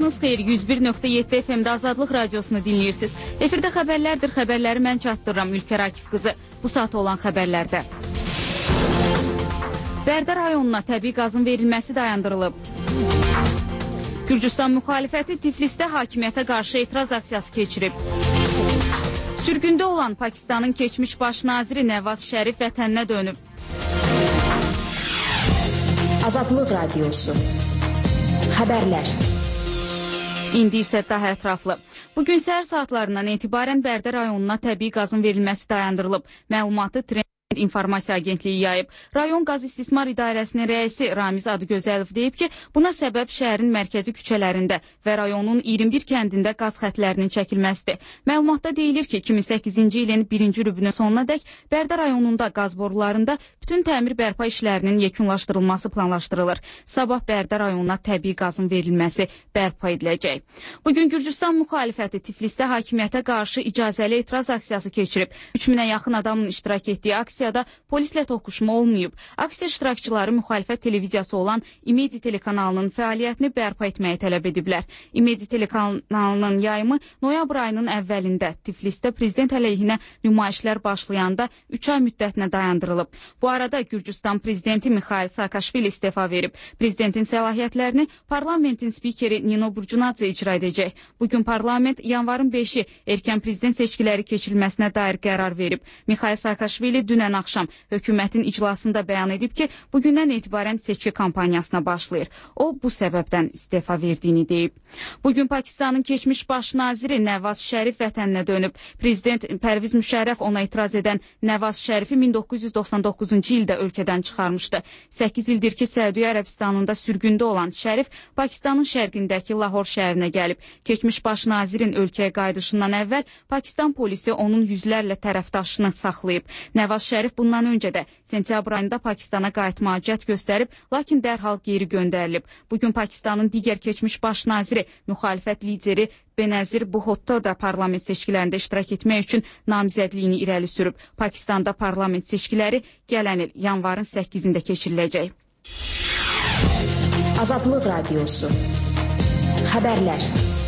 Sabahınız xeyir, 101.7 FM-də Azadlıq Radiosunu dinləyirsiniz. Efirdə xəbərlərdir, xəbərləri mən çatdırıram Ülkər Akif qızı. Bu saat olan xəbərlərdə. Bərdə rayonuna təbii qazın verilməsi dayandırılıb. Gürcüstan müxalifəti Tiflisdə hakimiyyətə qarşı etiraz aksiyası keçirib. Sürgündə olan Pakistanın keçmiş baş naziri Nəvaz Şərif vətəninə dönüb. Azadlıq Radiosu. Xəbərlər. İndi isə daha ətraflı. Bugün səhər saatlarından etibarən Bərdə rayonuna təbii qazın verilməsi dayandırılıb. Məlumatı İnformasiya Agentliyi yayıb. Rayon Qaz İstismar İdarəsinin rəisi Ramiz Adıgözəlov deyib ki, buna səbəb şəhərin mərkəzi küçələrində və rayonun 21 kəndində qaz xətlərinin çəkilməsidir. Məlumatda deyilir ki, 2008-ci ilin 1-ci rübünün sonuna dək Bərdə rayonunda qaz borularında bütün təmir bərpa işlərinin yekunlaşdırılması planlaşdırılır. Sabah Bərdə rayonuna təbii qazın verilməsi bərpa ediləcək. Bugün Gürcüstan müxalifəti Tiflisdə hakimiyyətə qarşı icazəli etiraz aksiyası keçirib. 3000-ə yaxın adamın iştirak etdiyi aksiyada polislə toqquşma olmayıb. Aksiya iştirakçıları müxalifət televiziyası olan İmedi telekanalının fəaliyyətini bərpa etməyi tələb ediblər. İmedi telekanalının yayımı noyabr ayının əvvəlində Tiflisdə prezident əleyhinə nümayişlər başlayanda 3 ay müddətinə dayandırılıb. Bu arada Gürcüstan prezidenti Mikhail Saakashvili istefa verib. Prezidentin səlahiyyətlərini parlamentin spikeri Nino Burcunadze icra edəcək. Bugün parlament yanvarın 5-i erkən prezident seçkiləri keçirilməsinə dair qərar verib. Mikhail Saakashvili dünən axşam hökumətin iclasında bəyan edib ki, bugündən etibarən seçki kampaniyasına başlayır. O, bu səbəbdən istefa verdiyini deyib. Bugün Pakistanın keçmiş baş naziri Nəvaz Şərif vətəninə dönüb. Prezident Pərviz Müşərrəf ona etiraz edən Nəvaz Şərifi 1999-cu ildə ölkədən çıxarmışdı. 8 ildir ki, Səudiyyə Ərəbistanında sürgündə olan Şərif Pakistanın şərqindəki Lahor şəhərinə gəlib. Keçmiş baş nazirin ölkəyə qayıdışından əvvəl Pakistan polisi onun yüzlərlə tərəfdaşını saxlayıb. Nəvaz Şərif bundan öncə də sentyabr ayında Pakistana qayıtmağa cəhd göstərib, lakin dərhal geri göndərilib. Bugün Pakistanın digər keçmiş baş naziri, müxalifət lideri Benazir Bhutto da parlament seçkilərində iştirak etmək üçün namizədliyini irəli sürüb. Pakistanda parlament seçkiləri gələn il yanvarın 8-də keçiriləcək. Azadlıq Radiosu. Xəbərlər.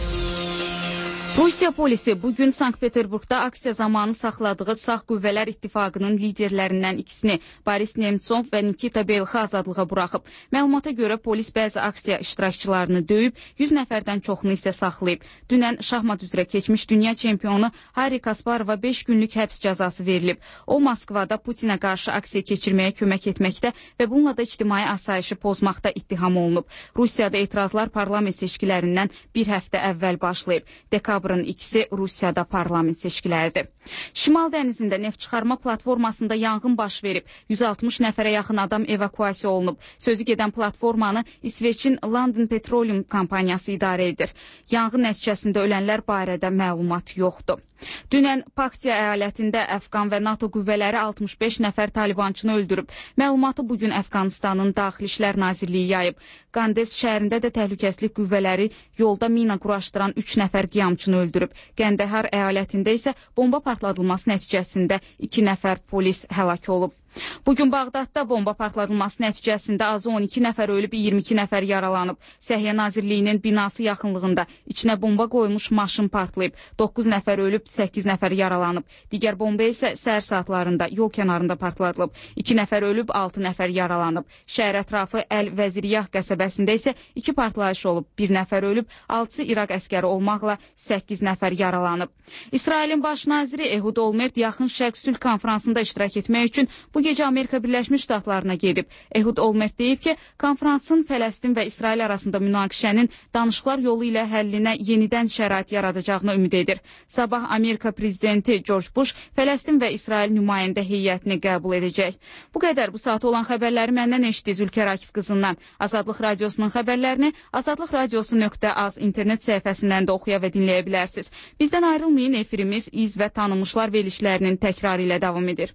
Rusiya polisi bugün Sankt-Peterburqda aksiya zamanı saxladığı Sağ Qüvvələr İttifaqının liderlərindən ikisini, Boris Nemtsov və Nikita Belxı azadlığa buraxıb. Məlumata görə polis bəzi aksiya iştirakçılarını döyüb, 100 nəfərdən çoxunu isə saxlayıb. Dünən şahmat üzrə keçmiş dünya çempionu Hari Kasparova 5 günlük həbs cəzası verilib. O, Moskvada Putinə qarşı aksiya keçirməyə kömək etməkdə və bununla da ictimai asayişi pozmaqda ittiham olunub. Rusiyada etirazlar parlament seçkilərindən bir həftə əvvəl başlayıb. Dekabrın ikisi Rusiyada parlament seçkiləridir. Şimal dənizində neft çıxarma platformasında yanğın baş verib. 160 nəfərə yaxın adam evakuasiya olunub. Sözü gedən platformanı İsveçin London Petroleum kompaniyası idarə edir. Yanğın nəticəsində ölənlər barədə məlumat yoxdur. Dünən Paktiya əyalətində Əfqan və NATO qüvvələri 65 nəfər talibançını öldürüb. Məlumatı bugün Əfqanistanın Daxili İşlər Nazirliyi yayıb. Qandes şəhərində də təhlükəsizlik qüvvələri yolda mina quraşdıran 3 nəfər qiyamçını öldürüb. Qəndəhar əyalətində isə bomba partladılması nəticəsində 2 nəfər polis həlak olub. Bugün Bağdadda bomba partladılması nəticəsində azı 12 nəfər ölüb, 22 nəfər yaralanıb. Səhiyyə Nazirliyinin binası yaxınlığında içinə bomba qoyulmuş maşın partlayıb. 9 nəfər ölüb, 8 nəfər yaralanıb. Digər bomba isə səhər saatlarında yol kənarında partladılıb. 2 nəfər ölüb, 6 nəfər yaralanıb. Şəhər ətrafı Əl-Vəziriyah qəsəbəsində isə 2 partlayış olub. 1 nəfər ölüb, 6-sı İraq əskəri olmaqla 8 nəfər yaralanıb. İsrailin baş naziri Ehud Olmert Yaxın Şərq Sülh konfransında iştirak etmək üçün bu gecə Amerika Birləşmiş Ştatlarına gedib. Ehud Olmert deyib ki, konfransın Fələstin və İsrail arasında münaqişənin danışıqlar yolu ilə həllinə yenidən şərait yaradacağını ümid edir. Sabah Amerika prezidenti George Bush Fələstin və İsrail nümayəndə heyətini qəbul edəcək. Bu qədər bu saat olan xəbərləri məndən eşitdiniz Ülkər Akif qızından. Azadlıq Radiosunun xəbərlərini azadlıqradiosu.az internet səhifəsindən də oxuya və dinləyə bilərsiniz. Bizdən ayrılmayın, efirimiz iz və tanınmışlar verilişlərinin təkrarı ilə davam edir.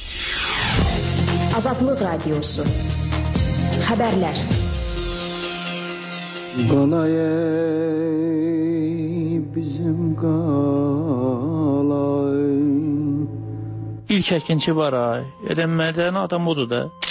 Azadlıq Radiosu. Xəbərlər. Qalay bizim qalay. İlk əkinçi var ay. Edəmlərdən adam odur da.